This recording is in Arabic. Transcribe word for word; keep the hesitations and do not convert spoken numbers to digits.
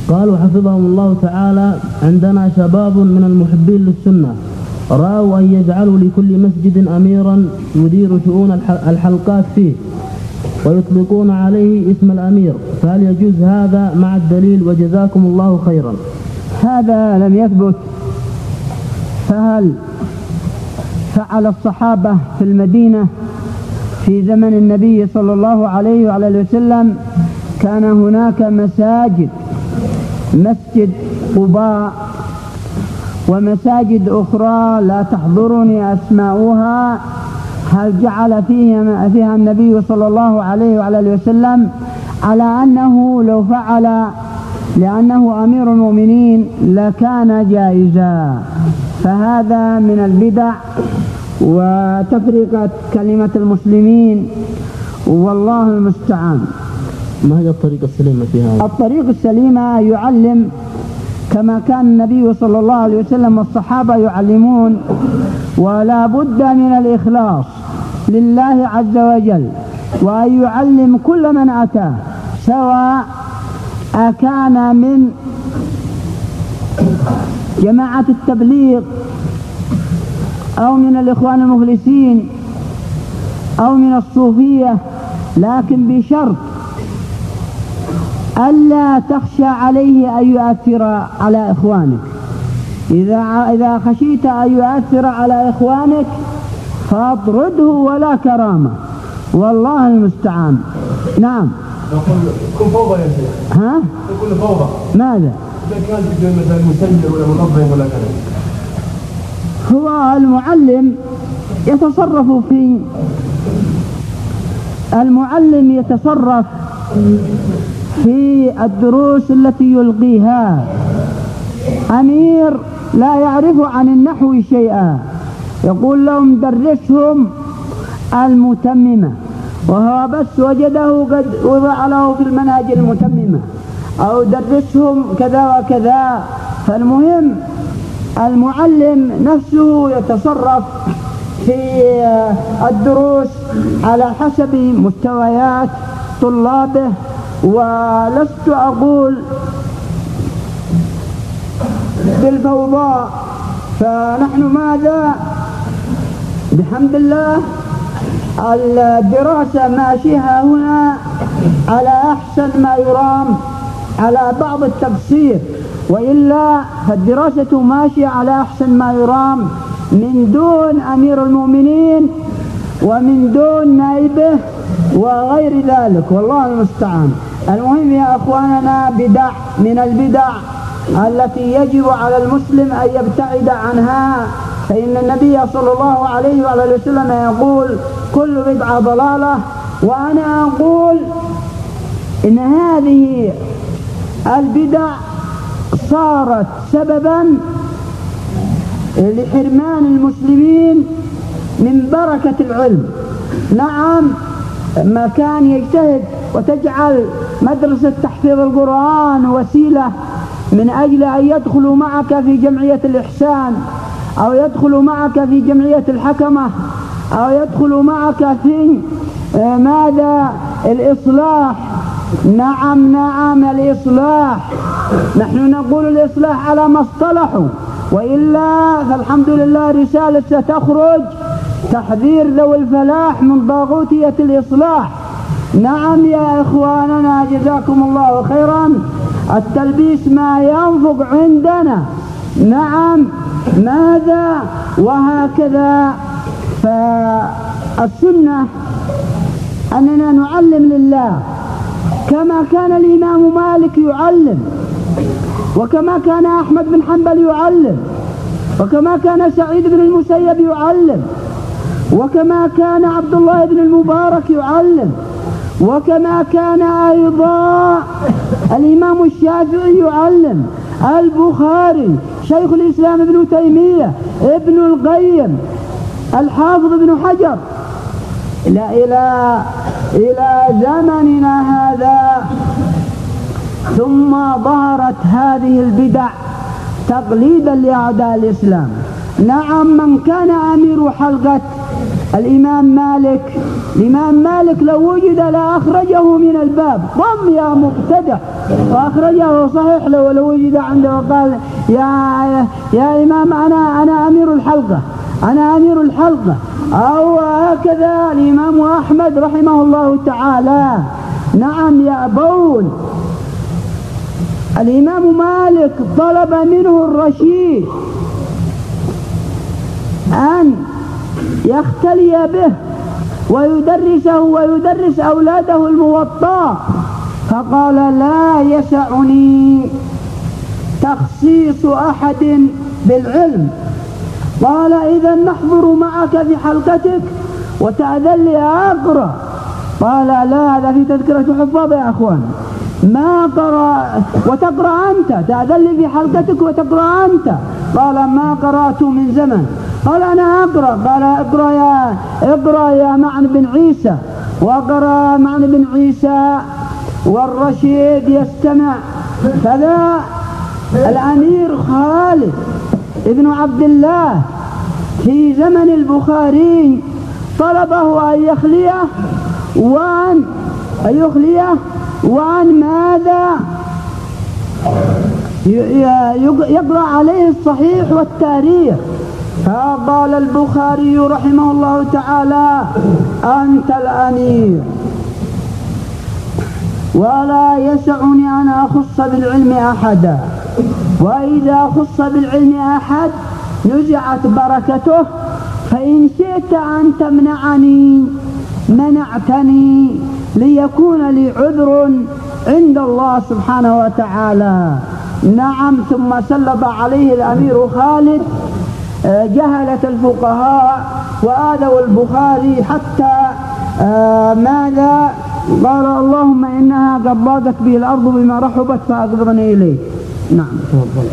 قالوا حفظهم الله تعالى: عندنا شباب من المحبين للسنة رأوا أن يجعلوا لكل مسجد أميرا يدير شؤون الحلقات فيه ويطلقون عليه اسم الأمير، فهل يجوز هذا مع الدليل؟ وجزاكم الله خيرا. هذا لم يثبت. فهل فعل الصحابة في المدينة في زمن النبي صلى الله عليه وعلى وسلم؟ كان هناك مساجد، مسجد قباء ومساجد أخرى لا تحضرني أسماؤها. هل جعل فيها, فيها النبي صلى الله عليه وعلى وسلم على أنه لو فعل لأنه أمير المؤمنين لكان جائزا؟ فهذا من البدع وتفرقة كلمة المسلمين، والله المستعان. ما هي الطريقة السليمة في هذا؟ الطريقة السليمة يعلم كما كان النبي صلى الله عليه وسلم والصحابة يعلمون، ولا بد من الإخلاص لله عز وجل، وأن يعلم كل من أتاه، سواء أكان من جماعة التبليغ أو من الإخوان المخلصين أو من الصوفية، لكن بشرط ألا تخشى عليه أن يؤثر على إخوانك. إذا إذا خشيت أن يؤثر على إخوانك فاطرده ولا كرامة، والله المستعان. نعم. يكون فوضى يا شيخ. ها؟ يكون فوضى. ماذا؟ إذا كان مثلا مسجل ولا منظم ولا كذا. هو المعلم يتصرف في المعلم يتصرف في الدروس التي يلقيها. أمير لا يعرف عن النحو شيئا، يقول لهم درسهم المتممة، وهو بس وجده قد وضع له في المنهج المتممة، أو درسهم كذا وكذا. فالمهم المعلم نفسه يتصرف في الدروس على حسب مستويات طلابه، ولست أقول بالفوضى. فنحن ماذا بحمد الله الدراسة ماشيها هنا على أحسن ما يرام، على بعض التقصير، وإلا فالدراسة ماشية على أحسن ما يرام من دون أمير المؤمنين ومن دون نائبه وغير ذلك، والله المستعان. المهم يا أخواننا، بدع من البدع التي يجب على المسلم أن يبتعد عنها، فإن النبي صلى الله عليه وعلى وسلم يقول: كل بدعة ضلالة. وأنا أقول إن هذه البدع صارت سببا لحرمان المسلمين من بركة العلم. نعم، ما كان يجتهد وتجعل مدرسة تحفيظ القرآن وسيلة من أجل أن يدخلوا معك في جمعية الإحسان، أو يدخلوا معك في جمعية الحكمة، أو يدخلوا معك في ماذا الإصلاح. نعم نعم الإصلاح، نحن نقول الإصلاح على ما اصطلحوا، وإلا فالحمد لله رسالة ستخرج تحذير ذوي الفلاح من ضاغوتية الإصلاح. نعم يا إخواننا جزاكم الله خيرا، التلبيس ما ينفق عندنا. نعم ماذا وهكذا. فالسنة أننا نعلم لله كما كان الإمام مالك يعلم، وكما كان أحمد بن حنبل يعلم، وكما كان سعيد بن المسيب يعلم، وكما كان عبد الله بن المبارك يعلم، وكما كان أيضا الإمام الشافعي يعلم، البخاري، شيخ الإسلام ابن تيمية، ابن القيم، الحافظ ابن حجر، إلى إلى إلى زمننا هذا. ثم ظهرت هذه البدع تقليدا لأعداء الإسلام. نعم، من كان أمير حلقة الإمام مالك الإمام مالك لو وجد لأخرجه من الباب، قم يا مبتدع، وأخرجه صحيح لو لو وجد عنده وقال يا يا إمام أنا أنا أمير الحلقة أنا أمير الحلقة. أو هكذا الإمام أحمد رحمه الله تعالى، نعم يأبون. الإمام مالك طلب منه الرشيد أن يختلي به ويدرسه ويدرس أولاده الموطأ، فقال لا يسعني تخصيص أحد بالعلم. قال إذا نحضر معك في حلقتك وتأذن لي أقرأ. قال لا، هذا في تذكرة حفاظ يا أخوان، ما قرأ وتقرأ أنت، تأذن لي في حلقتك وتقرأ أنت. قال ما قرأت من زمن. قال أنا أقرأ. قال اقرأ يا اقرأ يا معن بن عيسى. وقرأ معن بن عيسى والرشيد يستمع. فذا الأمير خالد ابن عبد الله في زمن البخاري طلبه أن يخليه وأن يخليه وعن ماذا يقرأ عليه الصحيح والتاريخ. فقال البخاري رحمه الله تعالى أنت الأمير ولا يسعني أن أخص بالعلم أحدا، وإذا خص بالعلم أحد نزعت بركته، فإن شئت أن تمنعني منعتني ليكون لي عذر عند الله سبحانه وتعالى. نعم. ثم سلط عليه الأمير خالد جهلة الفقهاء وآذوا البخاري حتى ماذا قال اللهم إنها قد ضاقت به الأرض بما رحبت فأقبضني إليه. نعم.